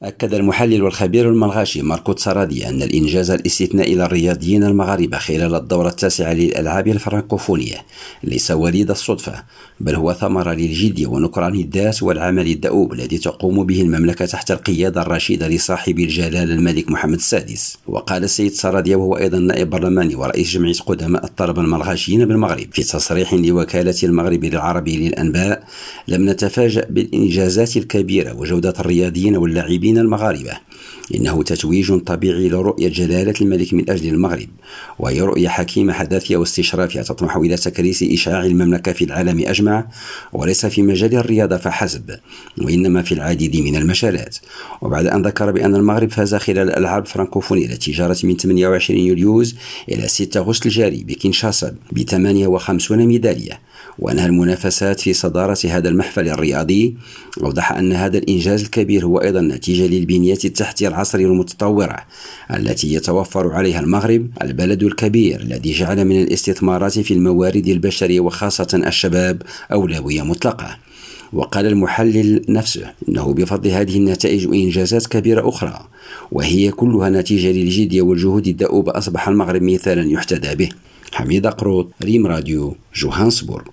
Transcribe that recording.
أكد المحلل والخبير الملغاشي ماركو تسارادي أن الإنجاز الاستثنائي للرياضيين المغاربة خلال الدورة التاسعة للألعاب الفرنكوفونية ليس وليد الصدفة، بل هو ثمرة للجد ونكران الذات والعمل الدؤوب الذي تقوم به المملكة تحت القيادة الرشيدة لصاحب الجلالة الملك محمد السادس. وقال السيد تسارادي وهو أيضا نائب برلماني ورئيس جمعية قدماء الطلبة الملغاشيين بالمغرب في تصريح لوكالة المغرب العربي للأنباء: لم نتفاجأ بالإنجازات الكبيرة وجودة الرياضيين واللاعبين المغاربة، إنه تتويج طبيعي لرؤية جلالة الملك من أجل المغرب، وهي رؤية حكيمة حداثية واستشرافية تطمح إلى تكريس إشعاع المملكة في العالم أجمع، وليس في مجال الرياضة فحسب، وإنما في العديد من المجالات. وبعد أن ذكر بأن المغرب فاز خلال الألعاب الفرنكوفونية التي جرت من 28 يوليوز إلى 6 أغسطس الجاري بكينشاسا ب 58 ميدالية، وأنهى المنافسات في صدارة هذا المحفل الرياضي، أوضح أن هذا الإنجاز الكبير هو أيضا نتيجة للبنية التحتية العصرية المتطورة التي يتوفر عليها المغرب، البلد الكبير الذي جعل من الاستثمارات في الموارد البشرية وخاصة الشباب أولوية مطلقة. وقال المحلل نفسه إنه بفضل هذه النتائج وإنجازات كبيرة أخرى، وهي كلها نتيجة للجد والجهود الدؤوبة، أصبح المغرب مثالا يحتذى به. حميد قروط، ريم راديو، جوهانسبورغ.